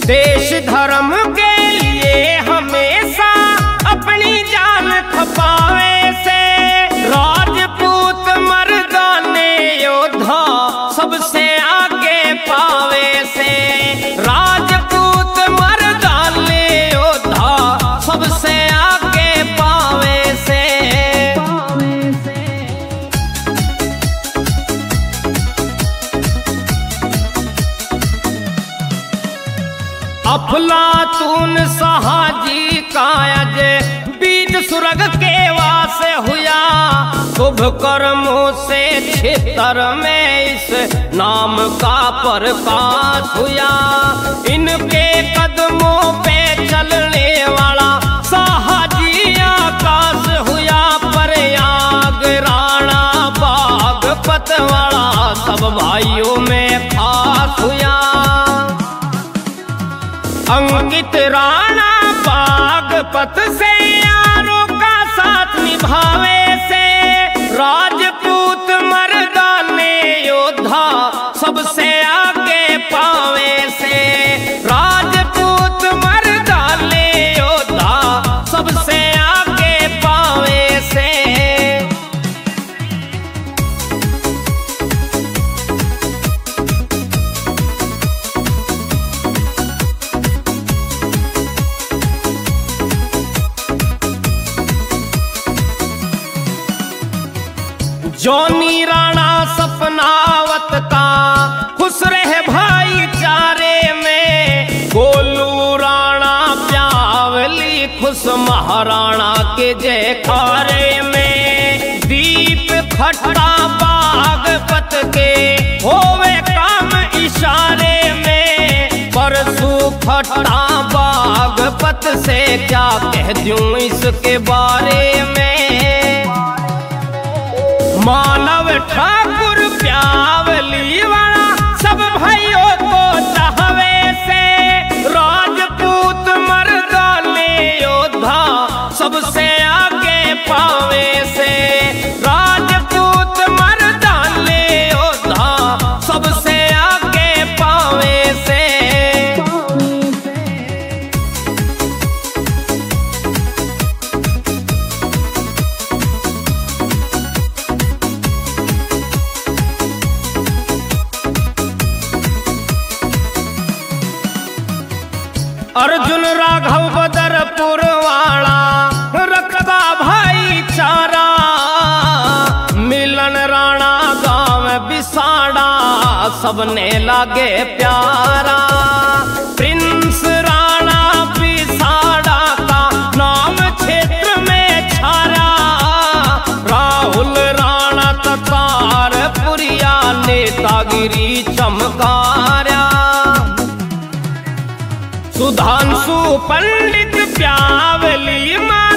देश धर्म के लिए हमेशा अपनी जान खपावे से, राजपूत मर्दाने योद्धा सबसे आगे पावे से, राजपूत मर्दाने योद्धा सबसे आगे पावे से। अफलातून सहाजी कायज बीज सुरग के वासे हुआ, शुभ कर्मों से क्षेत्र में इस नाम का प्रकाश हुआ। इनके कदमों पे चलने वाला सहाजी आकाश हुआ, प्रयाग राणा बागपत वाला सब भाइयों में खास हुआ। अंकित राणा बागपत से यारों का साथ निभावे से, राजपूत मर्दाने योद्धा सबसे आगे पावे से, राजपूत मर्दाने योद्धा सबसे आगे पावे से। जॉनी राणा सपनावत का खुश रहे भाईचारे में, गोलू राणा प्यावली खुश महाराणा के जयकारे में, दीप खट्टा बागपत के होवे काम इशारे में, परसू खट्टा बागपत से क्या कह दूं इसके बारे में। मानव ठाकुर प्यावली वाला सब भाइयों को चाहवे से, राजपूत मर्दाने योद्धा सबसे आगे पावे से, राजपूत मर्दाने योद्धा सबसे आगे पावे से। अर्जुन राघव बदरपुर वाला रखता भाईचारा, मिलन राणा गांव बिसाड़ा सबने लागे प्यारा, प्रिंस राणा बिसाड़ा का नाम क्षेत्र में छारा, राहुल राणा तारपुरिया नेतागिरी चमकारा, सुधांशु पंडित प्यावली